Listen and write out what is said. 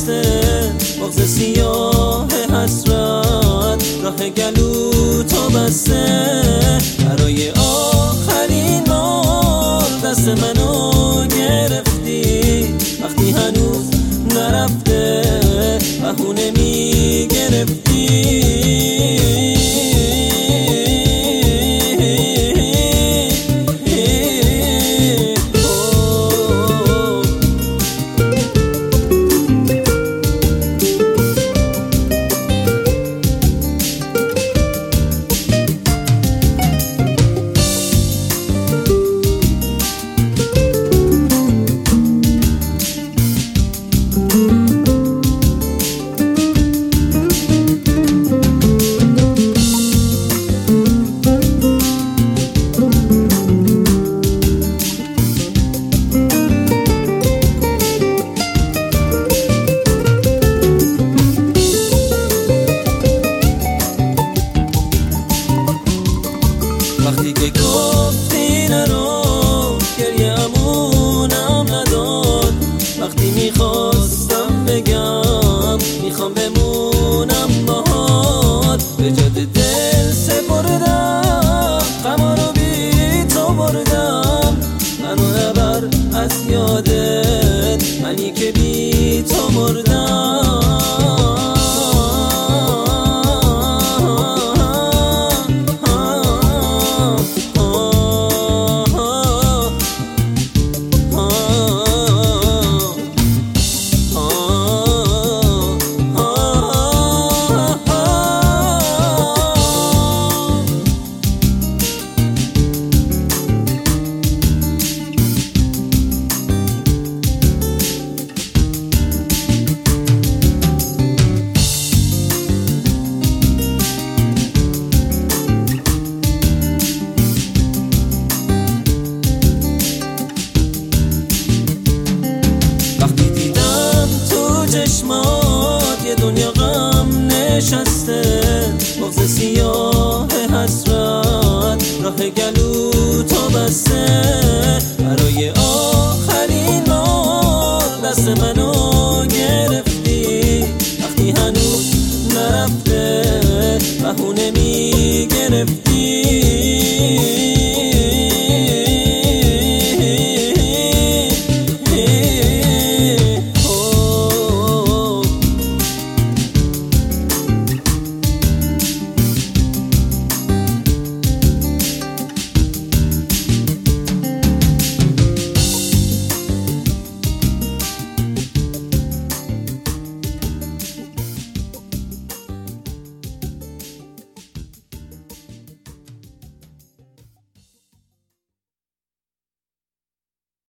نشسته، مغز سیاه حسرت راه گلو تو بسته. برای آخرین بار دست منو گرفتی، وقتی هنوز نرفته بهونه میگرفتی. وقتی که گفتی نرو گریه‌مونم نداد، وقتی میخواستم بگم میخوام بمونم باهات، به جاد دل سپردم غما رو بی تو بردم. منو نبر از یادت، منی که بی تو مردم. چشمات یه دنیا غم نشسته، مغز سیاه حسرت راه گلو تو بسته. برای آخرین بار دست منو گرفتی، وقتی هنوز نرفته بهونه میگرفتی.